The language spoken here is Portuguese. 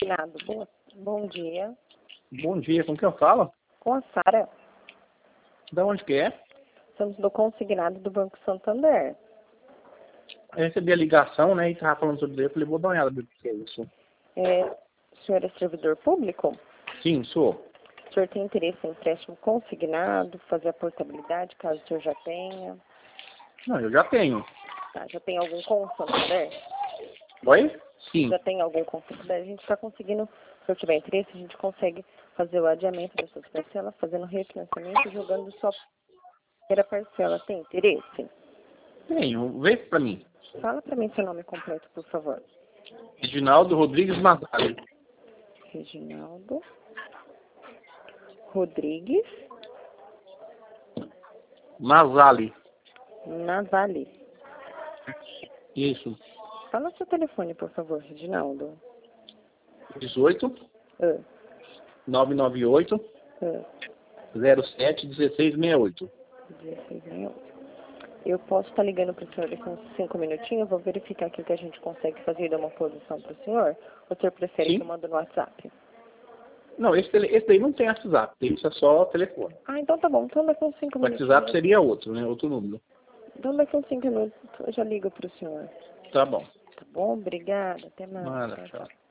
Consignado. Bom dia. Bom dia, com quem eu falo? Com a Sara. Da onde que é? Estamos do consignado do Banco Santander. Eu recebi a ligação, né, e tava falando sobre ele, eu falei, vou dar uma olhada do que é isso. O senhor é servidor público? Sim, sou. O senhor tem interesse em empréstimo consignado, fazer a portabilidade, caso o senhor já tenha? Não, eu já tenho. Tá, já tem algum com o Santander? Oi? Sim. Já tem algum com o Santander? A gente está conseguindo, se o senhor tiver interesse, a gente consegue fazer o adiamento dessas parcelas, fazendo refinanciamento, jogando só a primeira parcela. Tem interesse? Tenho, vê pra mim. Fala para mim seu nome completo, por favor. Reginaldo Rodrigues Mazali. Reginaldo Rodrigues Mazali. Navali. Isso. Fala seu telefone, por favor, Reginaldo. 18 Ah, 998 ah, 07 1668. 1668. Eu posso estar ligando para o senhor daqui uns 5 minutinhos, eu vou verificar aqui o que a gente consegue fazer e dar uma posição para o senhor. Ou o senhor prefere Sim. que eu mando no WhatsApp? Não, esse daí não tem WhatsApp, isso é só telefone. Ah, então tá bom. Então daqui uns 5 O minutinhos. WhatsApp seria outro, né? Outro número. Então daqui uns 5 minutos eu já ligo para o senhor. Tá bom. Tá bom? Obrigada. Até mais. Nada, Tchau, tchau. tchau.